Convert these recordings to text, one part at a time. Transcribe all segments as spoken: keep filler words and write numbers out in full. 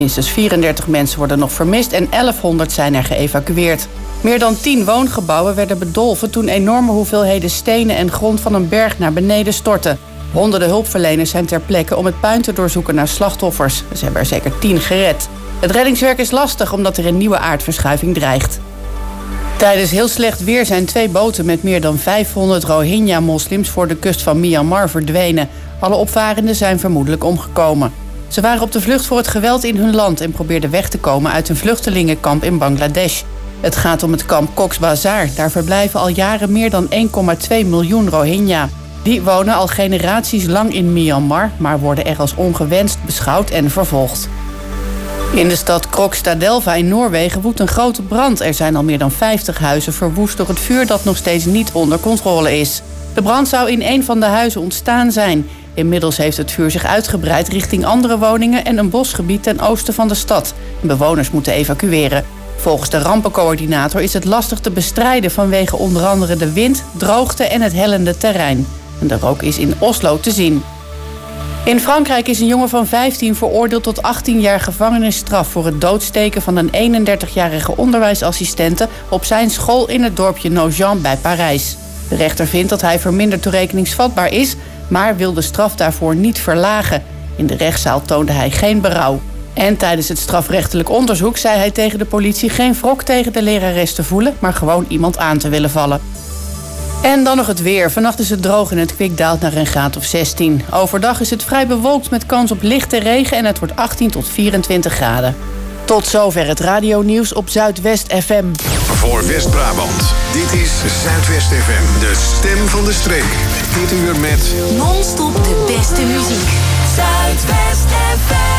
Minstens vierendertig mensen worden nog vermist en elfhonderd zijn er geëvacueerd. Meer dan tien woongebouwen werden bedolven toen enorme hoeveelheden stenen en grond van een berg naar beneden stortten. Honderden hulpverleners zijn ter plekke om het puin te doorzoeken naar slachtoffers. Ze hebben er zeker tien gered. Het reddingswerk is lastig omdat er een nieuwe aardverschuiving dreigt. Tijdens heel slecht weer zijn twee boten met meer dan vijfhonderd Rohingya-moslims voor de kust van Myanmar verdwenen. Alle opvarenden zijn vermoedelijk omgekomen. Ze waren op de vlucht voor het geweld in hun land en probeerden weg te komen uit een vluchtelingenkamp in Bangladesh. Het gaat om het kamp Cox's Bazar. Daar verblijven al jaren meer dan één komma twee miljoen Rohingya. Die wonen al generaties lang in Myanmar, maar worden er als ongewenst beschouwd en vervolgd. In de stad Krokstadelva in Noorwegen woedt een grote brand. Er zijn al meer dan vijftig huizen verwoest door het vuur dat nog steeds niet onder controle is. De brand zou in een van de huizen ontstaan zijn. Inmiddels heeft het vuur zich uitgebreid richting andere woningen en een bosgebied ten oosten van de stad. Bewoners moeten evacueren. Volgens de rampencoördinator is het lastig te bestrijden vanwege onder andere de wind, droogte en het hellende terrein. En de rook is in Oslo te zien. In Frankrijk is een jongen van vijftien veroordeeld tot achttien jaar gevangenisstraf voor het doodsteken van een eenendertigjarige onderwijsassistente op zijn school in het dorpje Nogent bij Parijs. De rechter vindt dat hij verminderd toerekeningsvatbaar is, maar wil de straf daarvoor niet verlagen. In de rechtszaal toonde hij geen berouw. En tijdens het strafrechtelijk onderzoek zei hij tegen de politie geen wrok tegen de lerares te voelen, maar gewoon iemand aan te willen vallen. En dan nog het weer. Vannacht is het droog en het kwik daalt naar een graad of zestien. Overdag is het vrij bewolkt met kans op lichte regen en het wordt achttien tot vierentwintig graden. Tot zover het radionieuws op Zuidwest F M. Voor West-Brabant, dit is Zuidwest F M, de stem van de streek. Dit uur met non-stop de beste muziek. Zuidwest F M.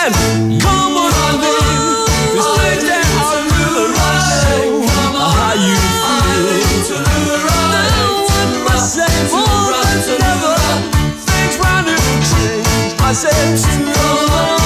said, come on, darling, this place that I really like. How you feel? Now what I say, woman, never things round here will change. I said, come on.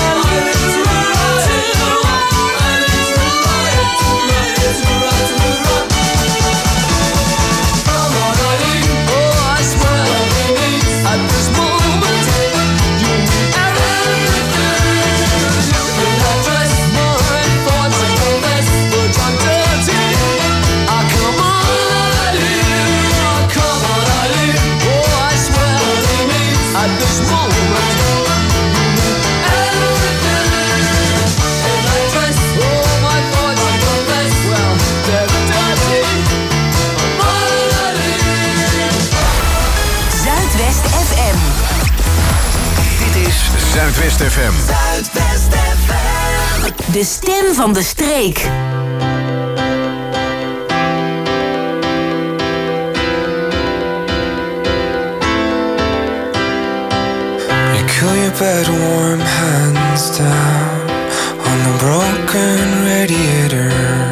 Zuidwest F M. Zuidwest F M. De stem van de streek. You cool your bed warm hands down on the broken radiator,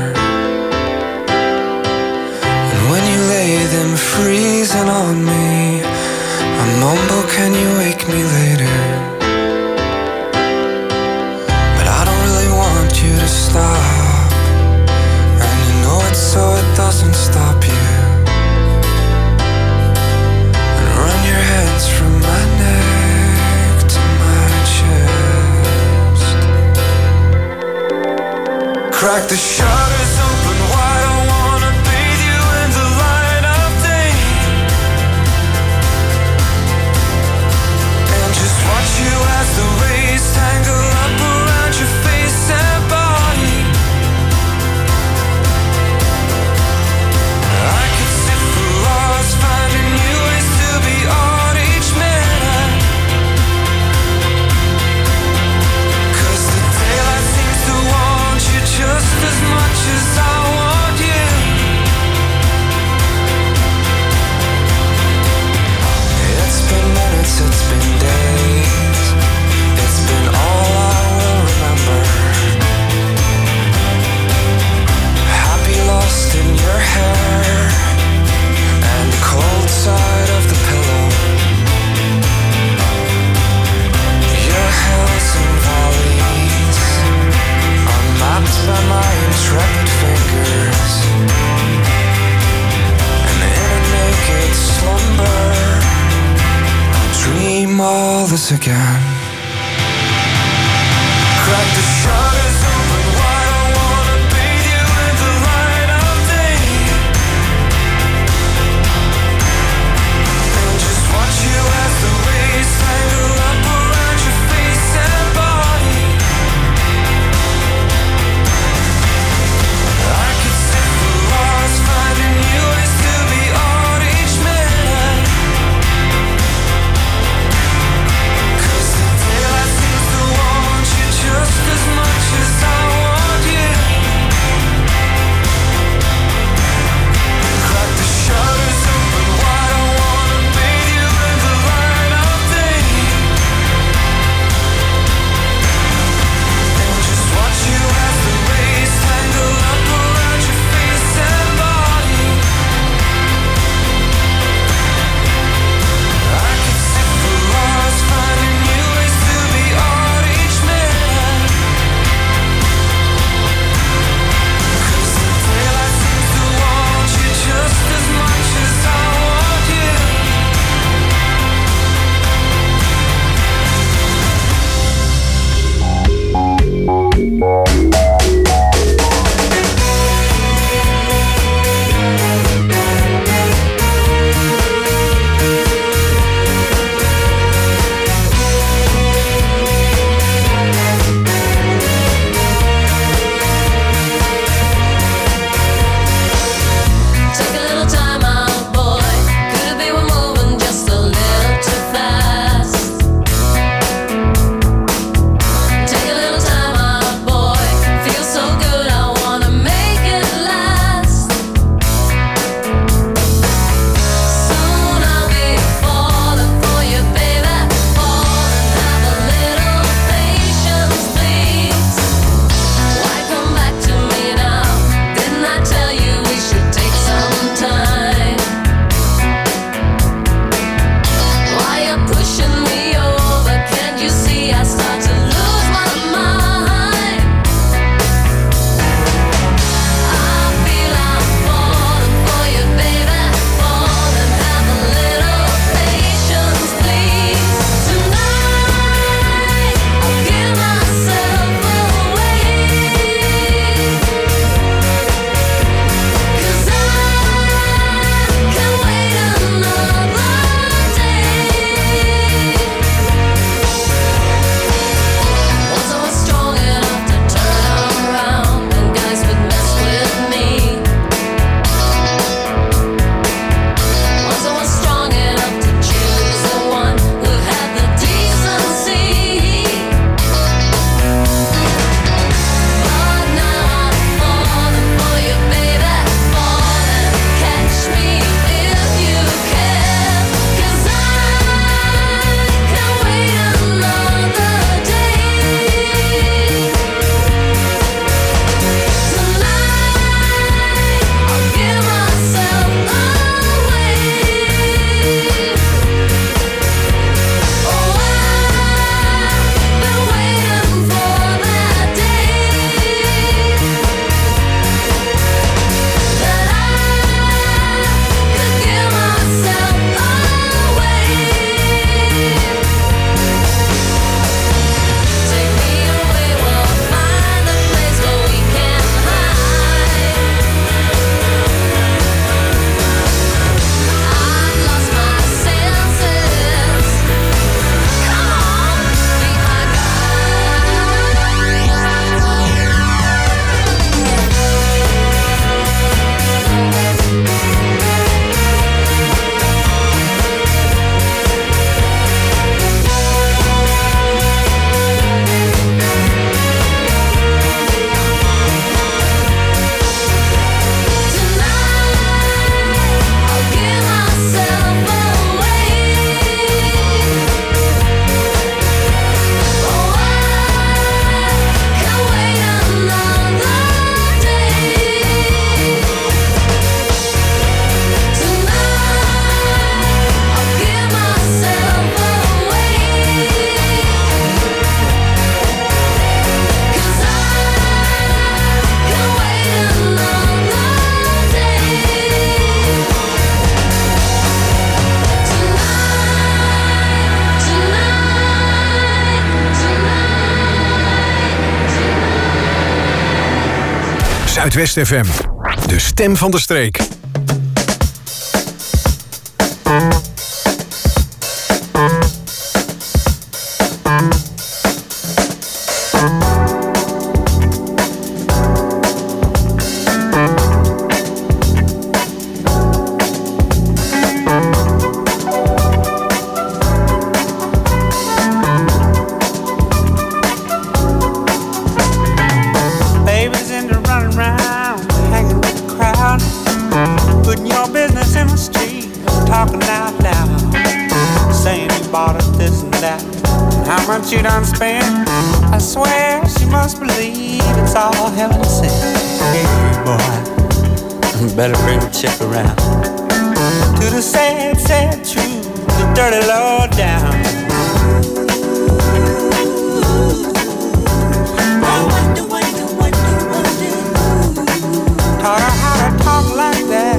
and when you lay them freezing on me, I mumble, can you wake me later? You to stop, and you know it so it doesn't stop you, and run your hands from my neck to my chest. Crack the shutters open wide, I wanna bathe you in the light of day, and just watch you as the rays tangle up around your face and it's been days, it's been all I will remember. Happy lost in your hair and the cold side of the pillow. Your hills and valleys are mapped by my intrepid fingers, and in a naked slumber dream all this again. Crack the shutters open wide, I wanna bathe you in the light of day, and just watch you as the rays tangle up around your face and body. I could sit for hours finding new ways to be on each minute. Cause the Zuidwest F M. De stem van de streek. You done spent, I swear she must believe it's all heaven sent. Hey boy, better bring the check around to the sad, sad truth, the dirty low down. Taught her how to talk like that.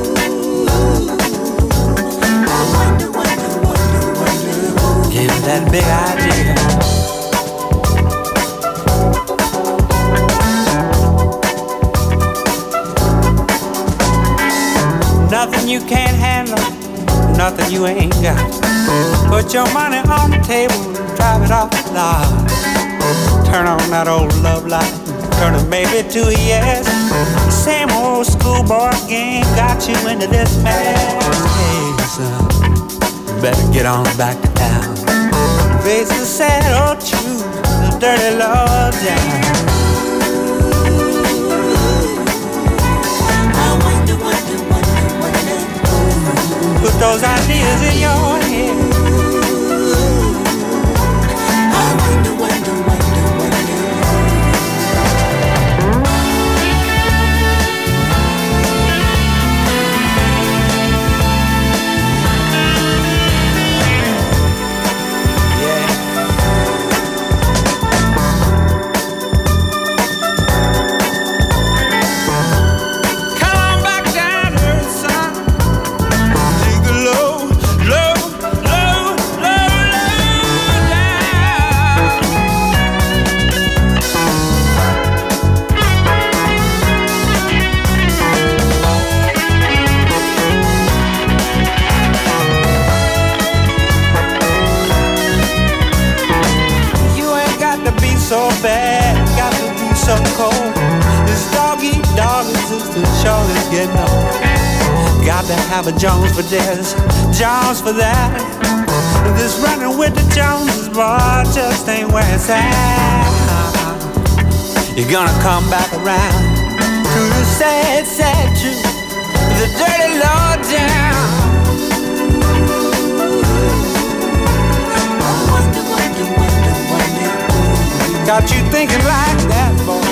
Gave her that big idea. Nothing you can't handle, nothing you ain't got. Put your money on the table and drive it off the lot. Turn on that old love light, turn a maybe to a yes. Same old schoolboy game got you into this mess. Hey son, better get on back to town. Face the sad old truth, the dirty low down. Put those ideas in your head. I wonder, wonder, wonder, wonder. Yeah. Come on back down here, son. Low, low, low, low, low down. You ain't got to be so bad, got to be so cold. This dog eat dog existence sure is getting old. Got to have a Jones for this, Jones for that. This running with the Joneses, boy, just ain't where it's at. You're gonna come back around to the sad, sad truth, the dirty low down. Wonder, wonder, wonder, wonder. Got you thinking like that, boy.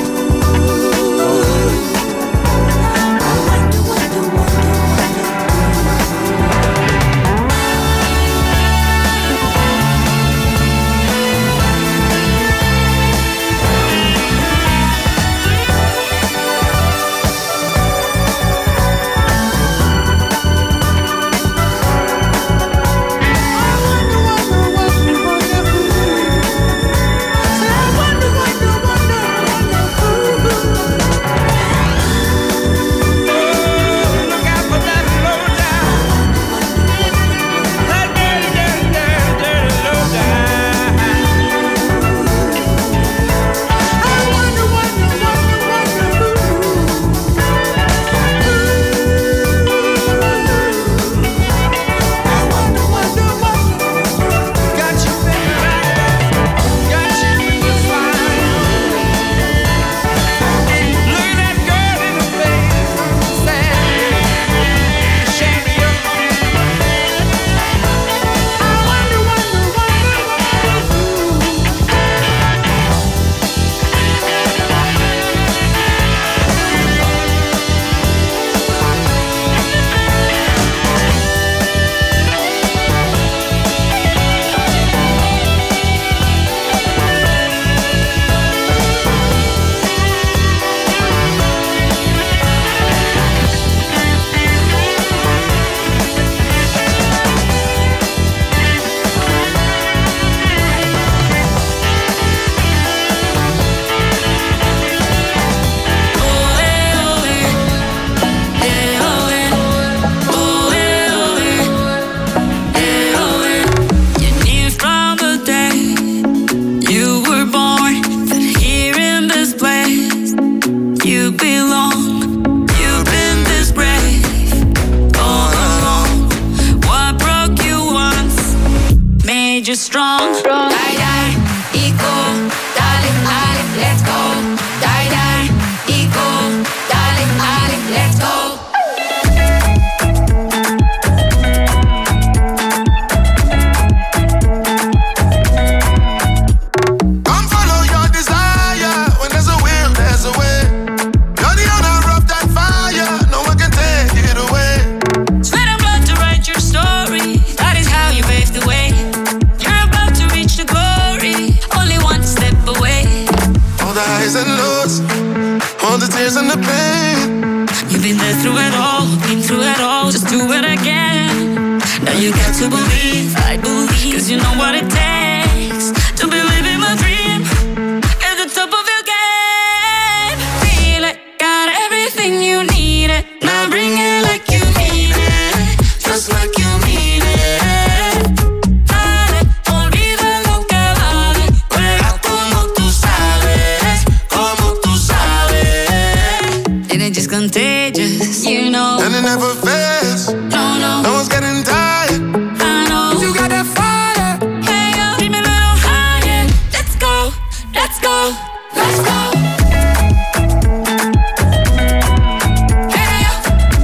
the highs and lows, all the tears and the pain. You've been there through it all, been through it all, just do it again. Now you got to believe, I believe, cause you know what it takes to be living my dream at the top of your game. Feel it, got everything you need it. Now bring it like you mean it, just like you mean it. Dale, olvida lo que vale, juega como tú sabes, como tú sabes. And it's just contagious, you know. And it never fades, no, no. No one's getting tired. I know you got that fire. Hey, yo, keep me a little higher. Let's go, let's go, let's go. Hey, yo.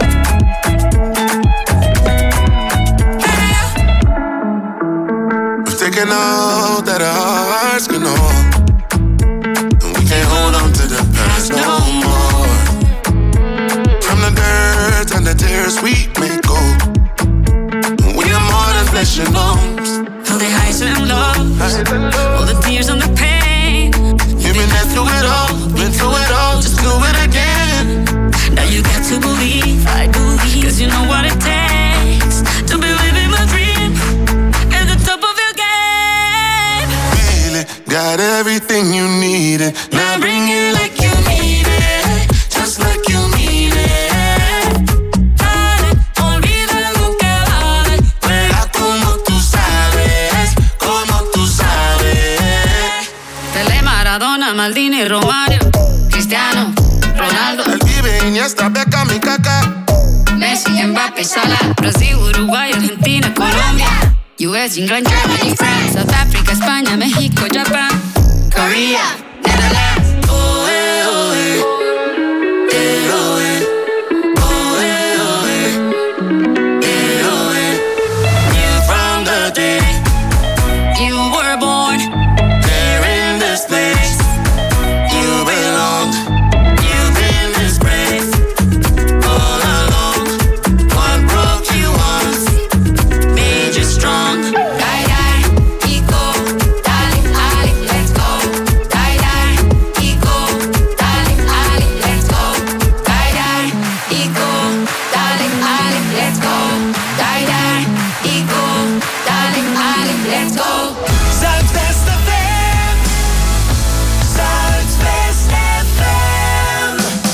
Hey, yo. We've taken all that our hearts can hold, and we can't hold on to the past no more. From the dirt and the tears we may go, we are more than flesh and bones. All the highs and lows, all the tears and the pain. You've been there through it all, been through it all, just do it again. Now you got to believe, I believe, cause you know what it takes to be living my dream at the top of your game. Feel it, got everything you needed. Now bring it like you mean it, just like you mean it. Dale, olvida lo que vale, juega como tú sabes, como tú sabes. Pelé, Maradona, Maldini, Romario, Cristiano, Ronaldo, El Pibe, Iniesta, Beckham y Kaká, Messi, Mbappé, Salah, Brasil, Uruguay, Argentina, Colombia, U S, England, Germany, France, South Africa, España, México, Japan, Korea, Netherlands. Oh, eh, oh, eh. Eh, oh, eh. Oh, eh, oh, eh. Eh, oh, eh. Knew from the day you were born, there in this place you belonged. You've been disgraced all along. What broke you once made you strong. Die, die, ego, darling, Ali, let's go. Die, die, ego, darling, Ali, let's go. Die, die, ego, darling, Ali, let's go. Die, die, ego, darling, Ali, let's go. Zuidwest F M. Zuidwest F M.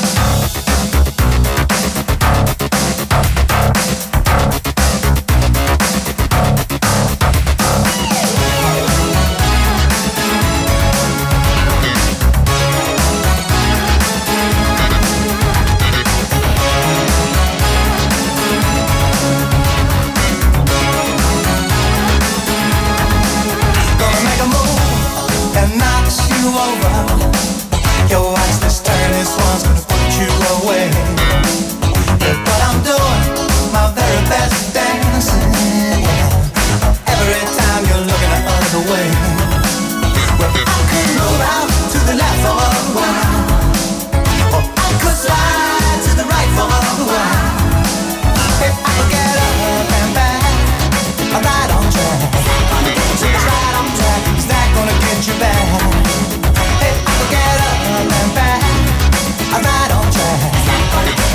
Gonna make a move that knocks you over. Yo, watch this turn, this one's gonna put you away. Yeah, but I'm doing my very best dancing, yeah. Every time you're looking the other way. Well, I could move out to the left for a while, or I could slide to the right for a while. If I could get up and back, I'm right on track. So it's right on track, is that gonna get you back? Hey, I could get up and back, I'm right on track.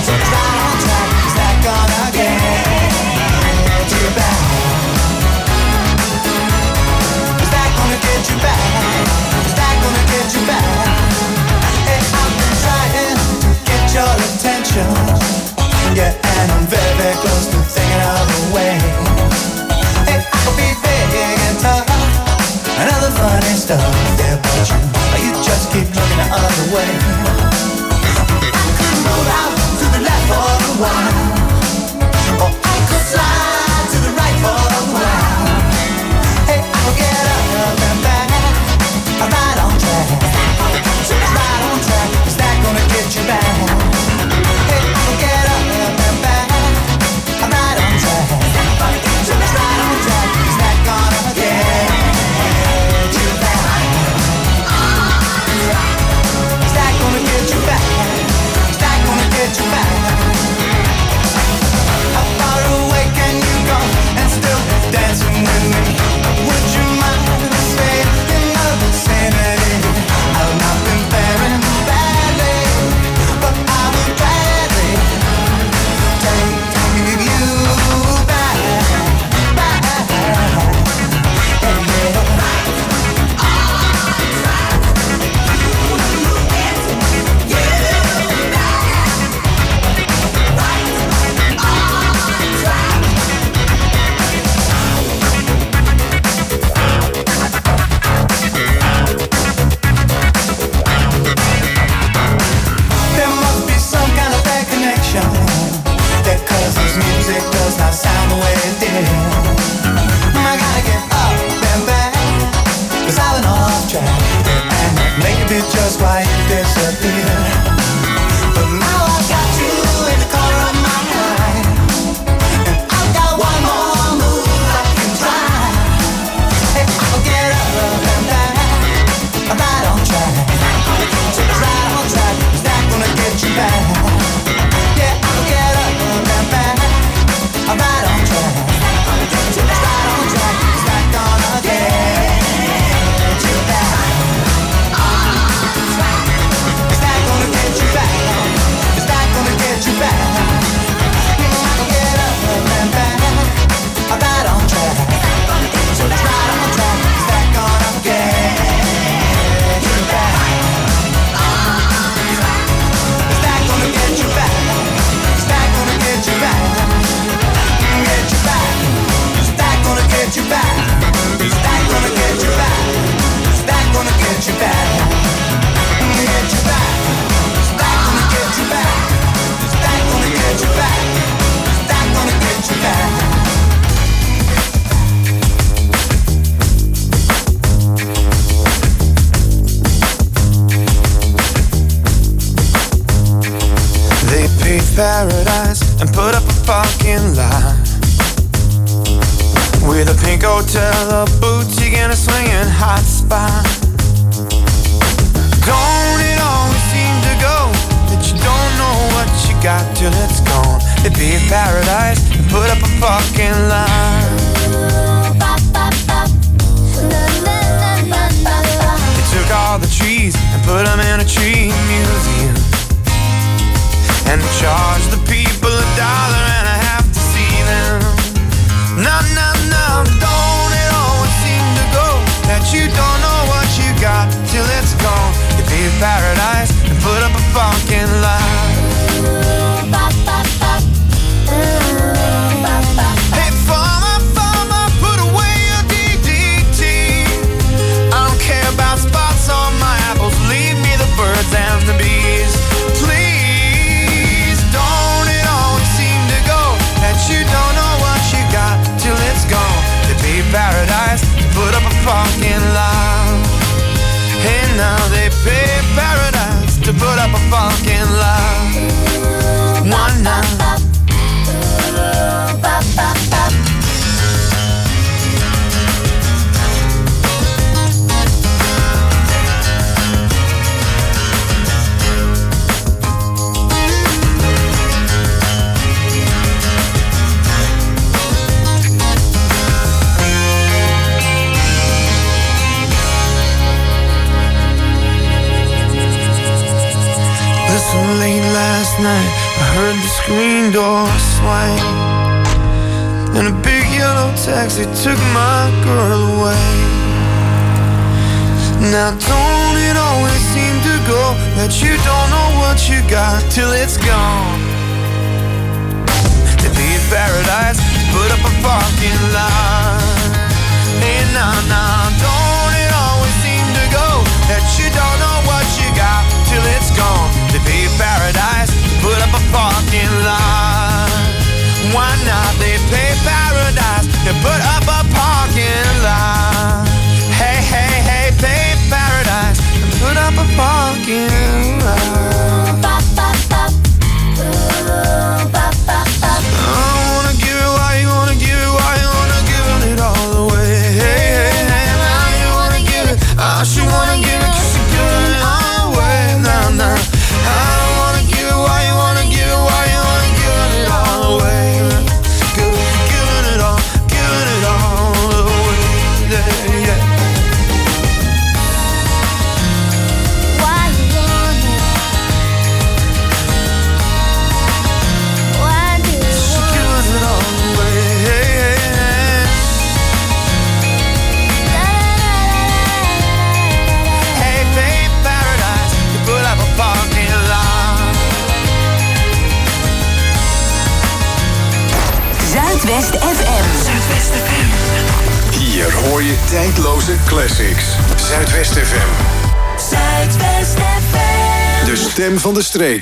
why you disappeared. But now I got you in the corner of my mind, and I've got one more move I can try. Hey, I'll get up and back, I'm right on track. So right on track, is that gonna get you back? Yeah, I'll get up and back, I'm right on track. So right on track, is that gonna get you back? Is that gonna get you back? Is that gonna get you back? I'll get up and back, I'm right on track. So right on track, is that gonna get you back? Is that gonna get you back? Is that gonna get you back? Get you back. Is that gonna get you back? Is that gonna get you back? Is that gonna get you back? Get you back. Is that gonna get you back? Is that gonna get you back? Is that gonna get you back? They paved paradise and put up a fucking lie with a pink hotel, a boutique, and a swinging hot spot. Don't it always seem to go that you don't know what you got till it's gone? They paved paradise and put up a fucking lie. They took all the trees and put them in a tree museum and charge the people a dollar and a half to see them. No, no, no, don't it always seem to go that you don't know what you got till it's gone? You paved paradise and put up a fucking lie. Hey, farmer, farmer, put away your D D T. I don't care about spots on my apples, leave me the birds and the bees. Please, don't it always seem to go that you don't know what you got till it's gone? They paved paradise, put up a fucking lie. Hey, now they paved paradise to put up a fucking lie. One night. So late last night, I heard the screen door swing, and a big yellow taxi took my girl away. Now don't it always seem to go that you don't know what you got till it's gone? They paved paradise, put up a fucking line. Hey, nah, nah, don't it always seem to go that you don't know what you got till it's gone? They paved paradise, put up a fucking line. Why not? They paved paradise, they put up a parking lot. Hey, hey, hey, paved paradise, and put up a parking lot. I wanna give it why you wanna give it why you wanna give it all away. Hey, hey, hey, now you wanna give it, I should wanna give it 'cause you're giving it all away. Nah, nah. I don't wanna give it why you wanna give it why you wanna give it all away. Giving it all, giving it all away. Yeah, yeah. Why you want it? Why do you She's giving it all away. Hey, hey, hey. Hey, babe, paradise, you put up a parking lot. Zuidwest F M. Zuidwest F M. Hier hoor je tijdloze classics. Zuidwest F M. Zuidwest F M. De stem van de streek.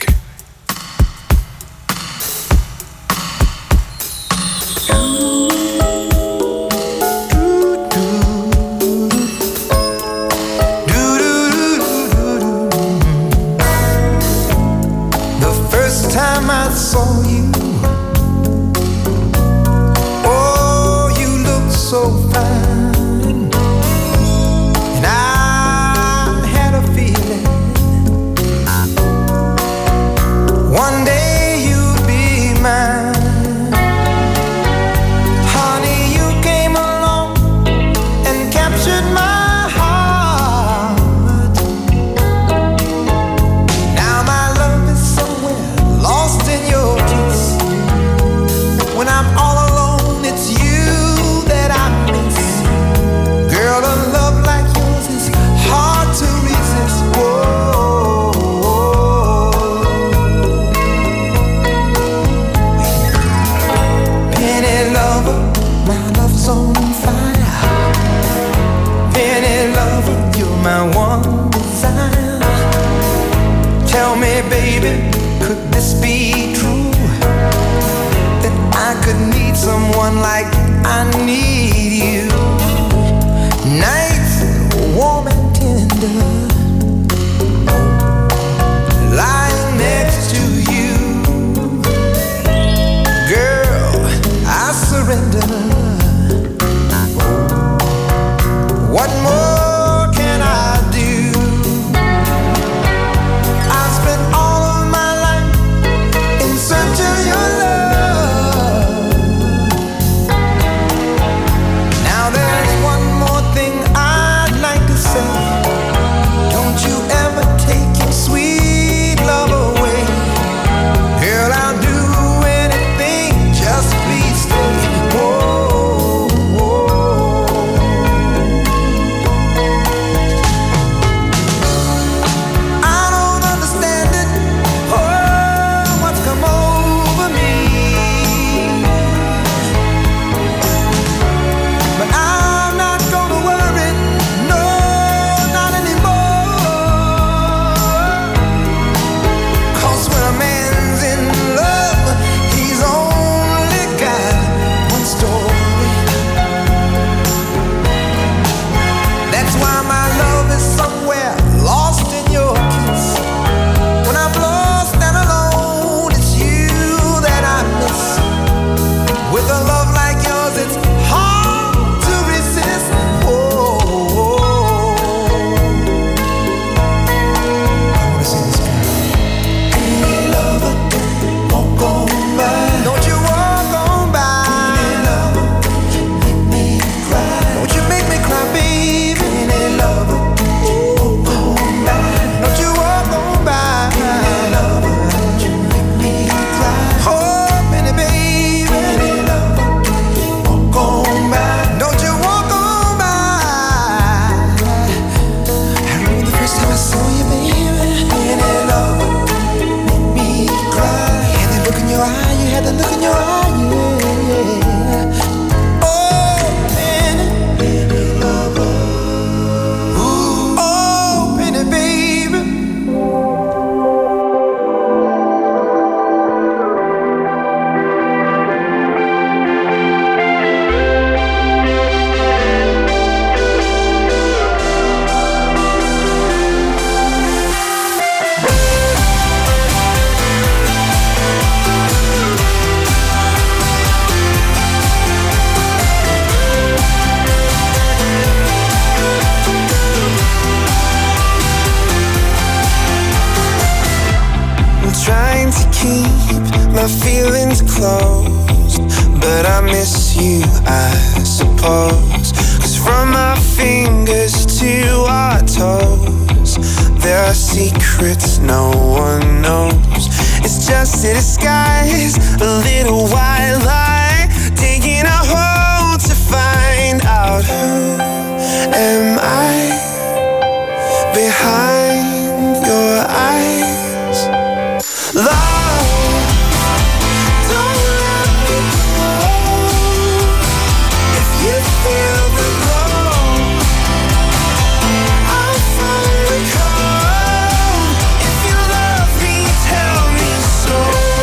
Do, do, do, do, do, do. me, baby, could this be true? That I could need someone like I need you. Nights warm and tender, lying next to you. Girl, I surrender. What more can I do? I've spent all of my life in search of your love. Now there's one more thing I'd like to say. Don't you ever take your sweet love away. Girl, I'll do anything, just please stay. Whoa, whoa. I don't understand it, oh, what's come over me. But I'm not gonna worry, no, not anymore. 'Cause when a man's in love, he's only got one story. That's why my love is somewhere lost in your kiss. When I'm lost and alone, it's you that I miss. With a love like yours, it's hard to resist. Oh, I wanna say this, girl. Hey, lover, walk on by. Don't you walk on by. Hey, lover, make me cry. Don't you make me cry, baby. Hey, lover, walk on by. Don't you walk on by. Hey, lover, don't you make me cry. Oh, Penny, baby. Hey, lover, walk on by. Don't you walk on by. I remember the first time I saw you, baby. Hey, lover, make me cry. You had that look in your eye. You had that look in your eye, yeah. Oh, Penny, Penny lover. Ooh, oh, Penny, baby. I'm trying to keep my feelings closed, but I miss you, I suppose. 'Cause from our fingers to our toes, there are secrets no one knows. It's just a disguise, a little white lie, taking a hold to find out who am I behind your eyes. Love, don't let me go. If you feel the glow, I'll finally come. If you love me, tell me so.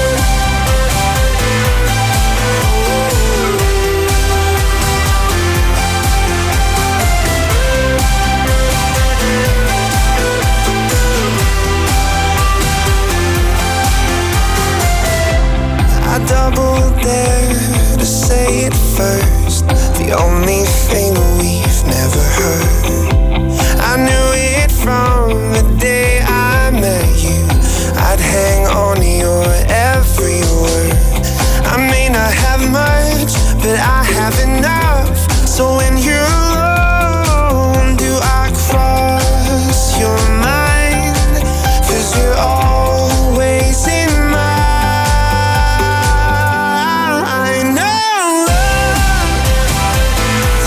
I double dare to say it first. The only thing we've never heard. I knew it from the day I met you. I'd hang on your every word. I may not have much, but I have enough. So when you're alone, do I cross your mind? 'Cause you're always in mine. I know love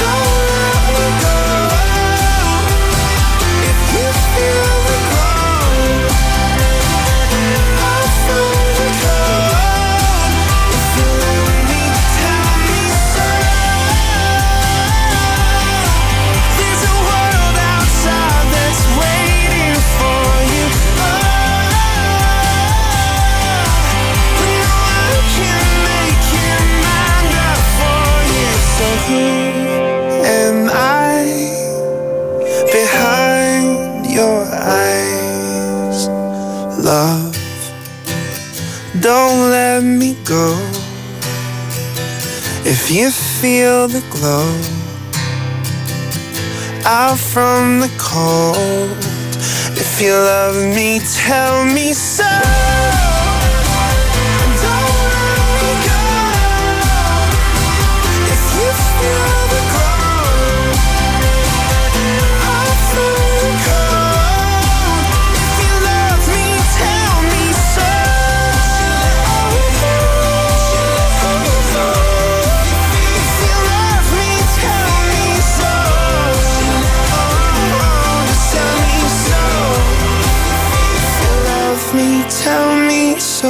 love, don't let me go. If you feel the glow out from the cold, if you love me, tell me so. Tell me so.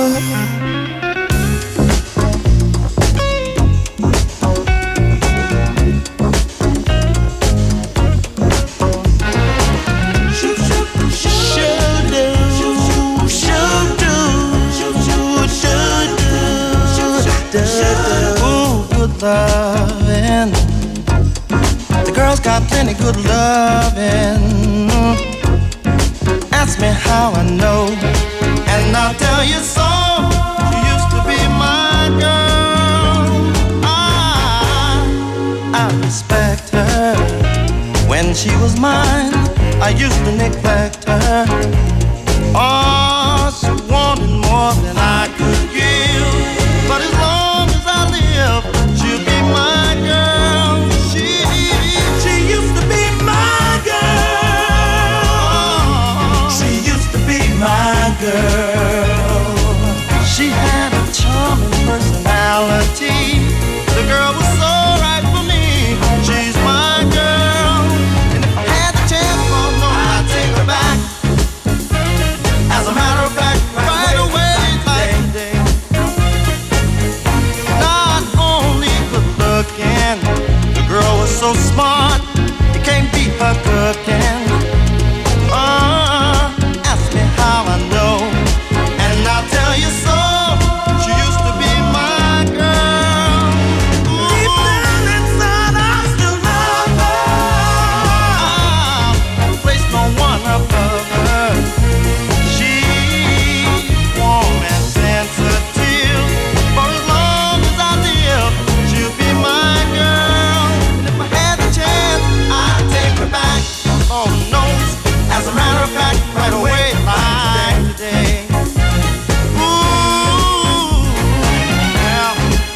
Loving. The girls got plenty good loving. Ask me how I know, and I'll tell you so. She used to be my girl. I, I respect her. When she was mine, I used to neglect her. Oh, she wanted more than I could give. But as long as I live, she'll be my girl. She, she used to be my girl. She used to be my girl. She had a charming personality. The girl was so right for me. She's my girl. And if I had the chance, oh no, I'd take her back. As a matter of fact, right away, like today. Not only good looking, the girl was so smart, you can't beat her cooking. Uh, ask me how I know, and I'll tell you so. She used to be my girl. Deep down inside, I still love her. I'll place no one above her. She's warm and sensitive. For as long as I live, she'll be my girl. And if I had the chance, I'd take her back. Oh no, as a matter of fact, right away, like today. Ooh, well.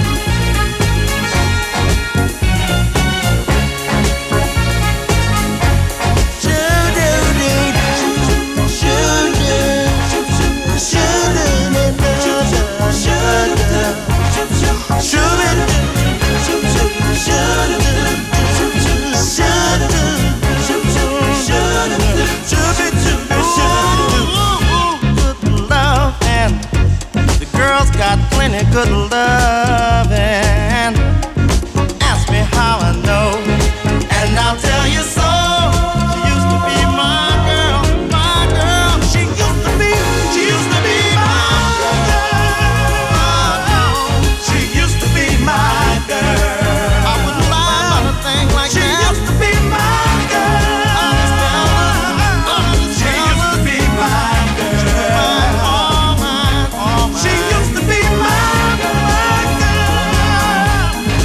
Got plenty good love, and ask me how I know, and I'll tell you so. She used to be my girl, my girl. She used to be, she used to be my girl. She used to be my girl. I wouldn't lie about a thing like she that. She used to be my girl. She used to be my girl. All mine, all mine. She used to be my girl.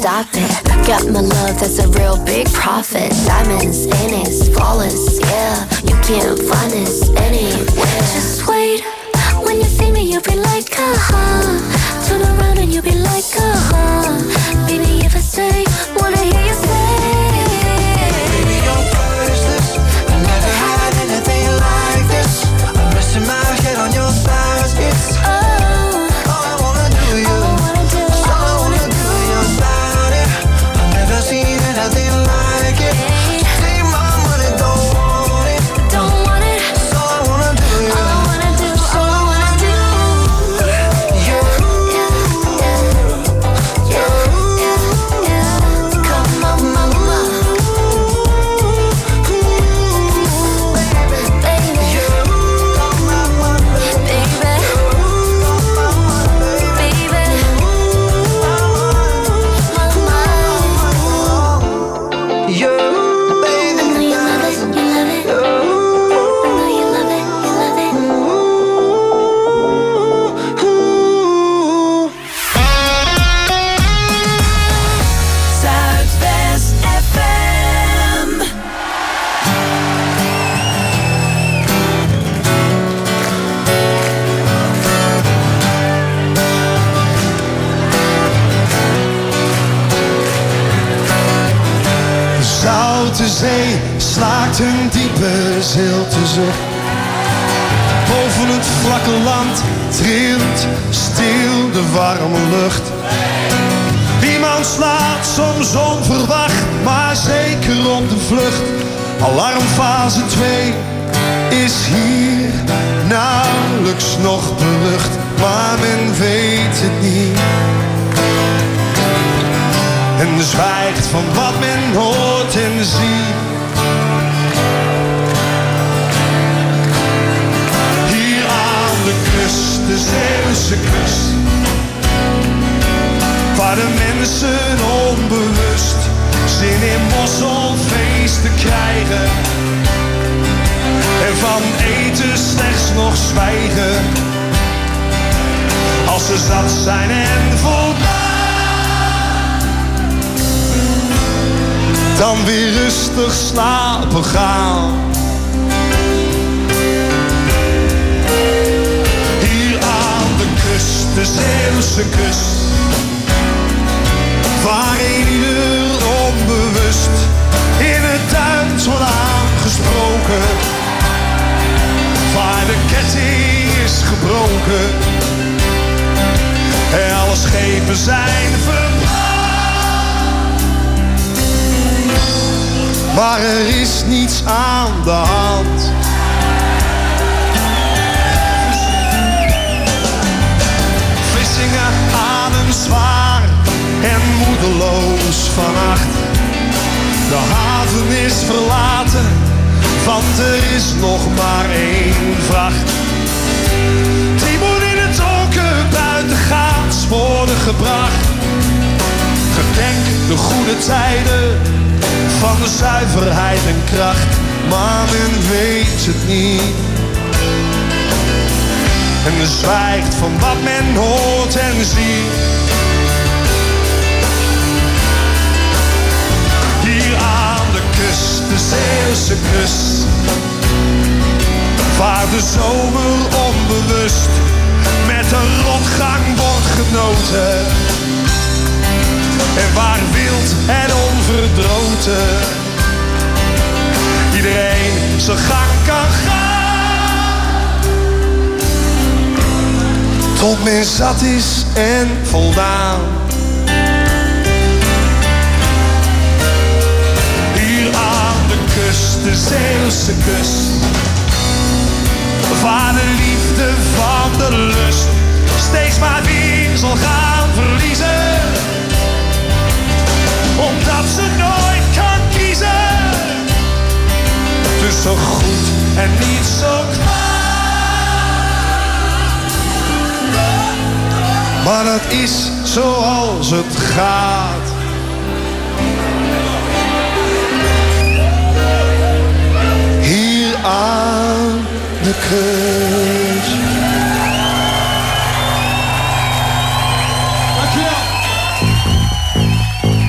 stop it. Got my love, that's a real big profit. Diamonds in it, flawless, yeah. You can't find this anywhere. Just wait, when you see me, you'll be like, uh-huh. Turn around and you'll be like, uh-huh. Baby, if I say, wanna hear you say. Baby, you're priceless. I never had anything like this. I'm resting my head on your thighs. It's Oh, all I wanna do, you. all I wanna do, All I wanna do, your body. I've never seen anything like it. Take my money, don't want it. don't want it. It's all I wanna do, you. All I wanna do, all I wanna do. You. Yeah, yeah, yeah, yeah, yeah. Come on, mama, baby, baby, You, baby. I know you love it, you love it. I know you love it, you love it. Zuidwest F M. Zoute zee slaakt een diepe zilte zucht. Boven het vlakke land trilt stil de warme lucht. Iemand slaat soms onverwacht, maar zeker op de vlucht. Alarmfase twee is hier nauwelijks nog berucht, maar men weet het niet. En zwijgt van wat men hoort en ziet. Hier aan de kust, de Zeeuwse kust, waar de mensen onbewust zin in mosselfeesten krijgen. En van eten slechts nog zwijgen. Als ze zat zijn en voldaan, dan weer rustig slapen gaan. Hier aan de kust, de Zeeuwse kust, waar een ieder onbewust in het Duits wordt aangesproken. Waar de ketting is gebroken en alle schepen zijn verbrand. Maar er is niets aan de hand. Vlissingen ademen zwaar en moedeloos vannacht. De haven is verlaten, want er is nog maar één vracht. Die moet in het donker buitengaats worden gebracht. Gedenk de goede tijden van de zuiverheid en kracht, maar men weet het niet. En men zwijgt van wat men hoort en ziet. Hier aan de kust, de Zeeuwse kust, waar de zomer onbewust met een rotgang wordt genoten. En waar wild en onverdroten iedereen zijn gang kan gaan, tot men zat is en voldaan. Hier aan de kust, de Zeeuwse kust, waar de liefde van de lust steeds maar weer zal gaan verliezen, omdat ze nooit kan kiezen tussen goed en niet zo kwaad. Maar dat is zoals het gaat. Hier aan de kust. Dankjewel.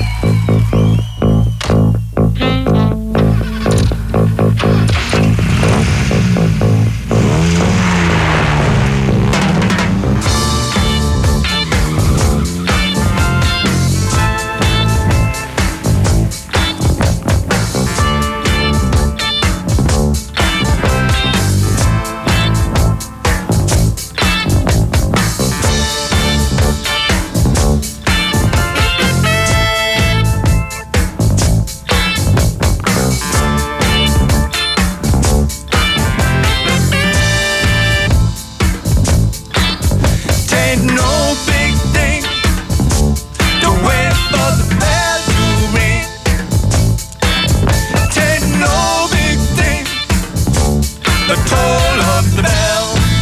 the toll of the bell.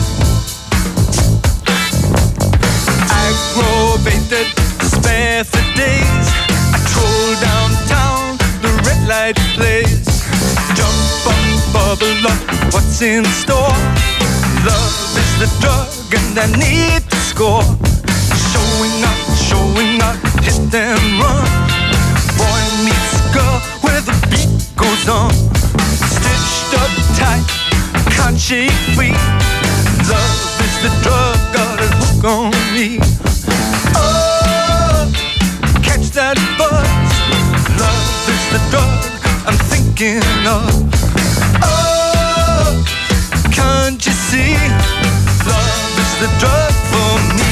Aggravated, despair for days. I troll downtown, the red light plays. Jump up, bubble up, what's in store? Love is the drug and I need to score. Showing up, showing up, hit and run. Boy meets girl where the beat goes on. Stitched up tight, can't shake free. Love is the drug, got a hook on me. Oh, catch that buzz. Love is the drug I'm thinking of. Oh, can't you see? Love is the drug for me.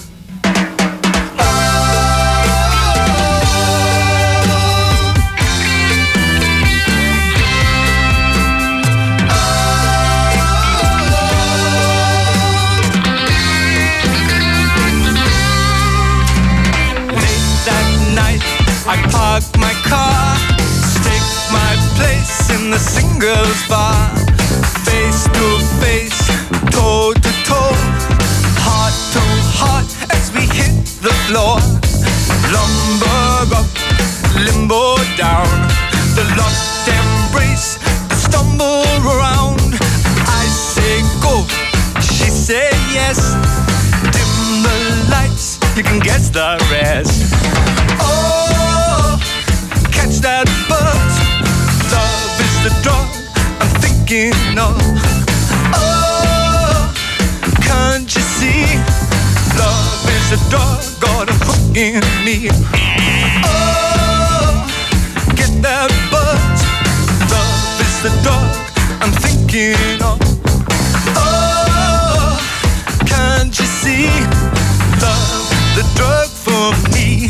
I park my car, stake my place in the singles bar. Face to face, toe to toe, heart to heart as we hit the floor. Lumber up, limbo down, the locked embrace, the stumble around. I say go, she say yes. Dim the lights, you can guess the rest. Oh, catch that buzz. Love is the drug I'm thinking of. Oh, can't you see? Love is the drug, got a hook in me. Oh, get that buzz. Love is the drug I'm thinking of. Oh, can't you see? Love, the drug for me.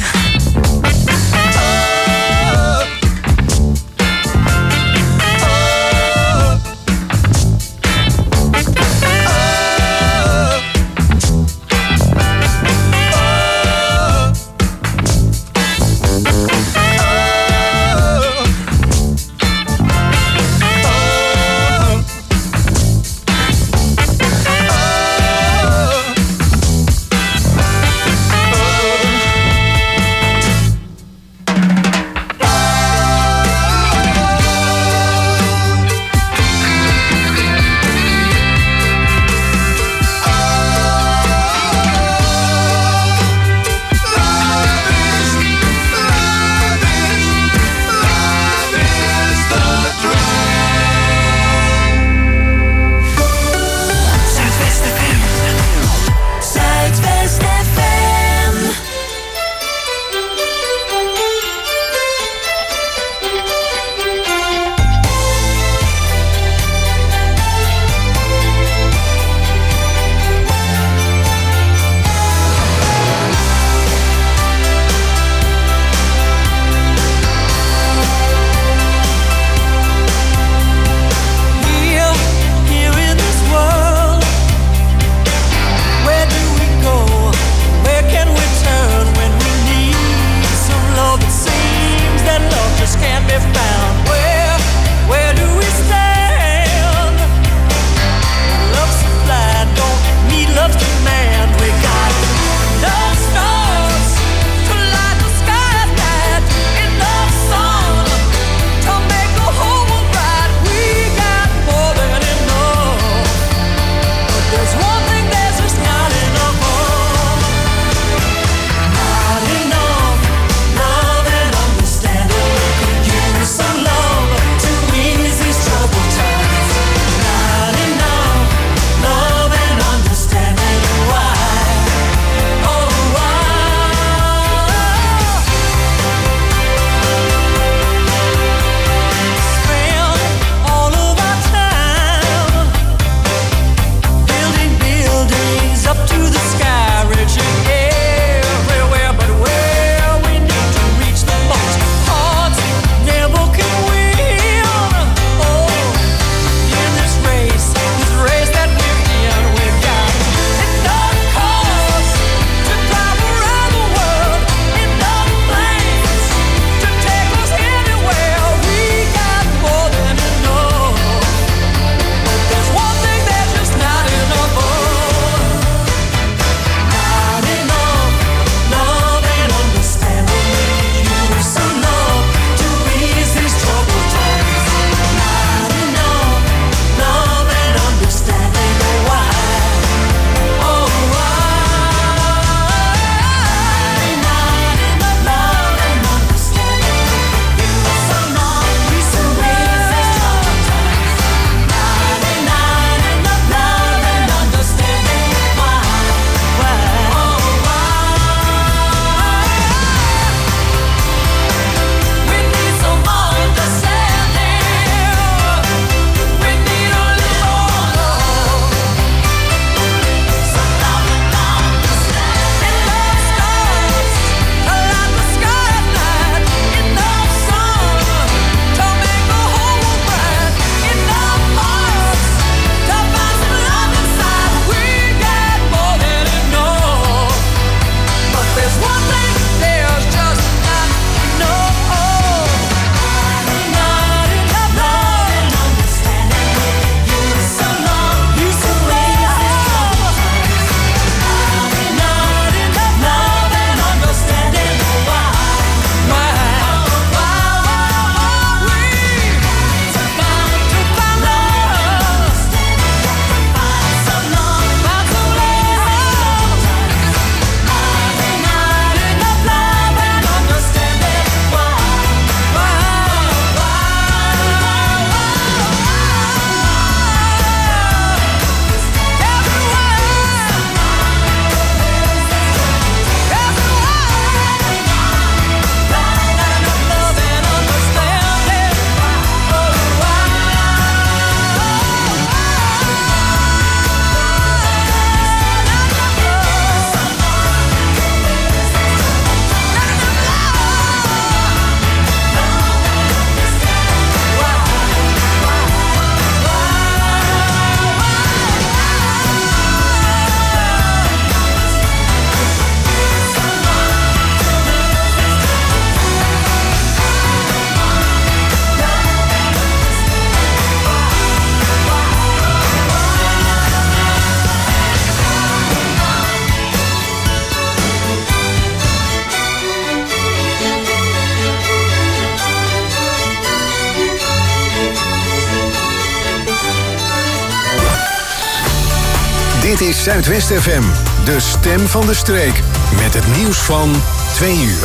Dit is Zuidwest F M, de stem van de streek. Met het nieuws van twee uur.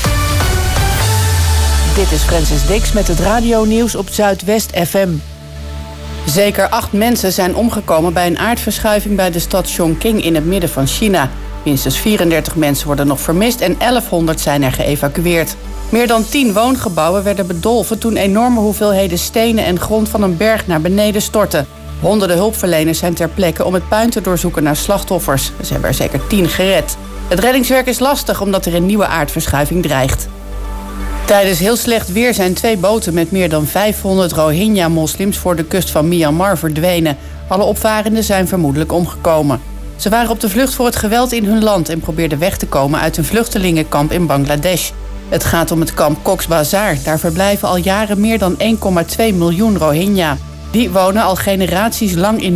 Dit is Francis Dix met het radionieuws op Zuidwest F M. Zeker acht mensen zijn omgekomen bij een aardverschuiving bij de stad Chongqing in het midden van China. Minstens vierendertig mensen worden nog vermist en elfhonderd zijn er geëvacueerd. Meer dan tien woongebouwen werden bedolven toen enorme hoeveelheden stenen en grond van een berg naar beneden stortten. Honderden hulpverleners zijn ter plekke om het puin te doorzoeken naar slachtoffers. Ze hebben er zeker tien gered. Het reddingswerk is lastig omdat er een nieuwe aardverschuiving dreigt. Tijdens heel slecht weer zijn twee boten met meer dan vijfhonderd Rohingya-moslims voor de kust van Myanmar verdwenen. Alle opvarenden zijn vermoedelijk omgekomen. Ze waren op de vlucht voor het geweld in hun land en probeerden weg te komen uit een vluchtelingenkamp in Bangladesh. Het gaat om het kamp Cox's Bazar. Daar verblijven al jaren meer dan één komma twee miljoen Rohingya. Die wonen al generaties lang in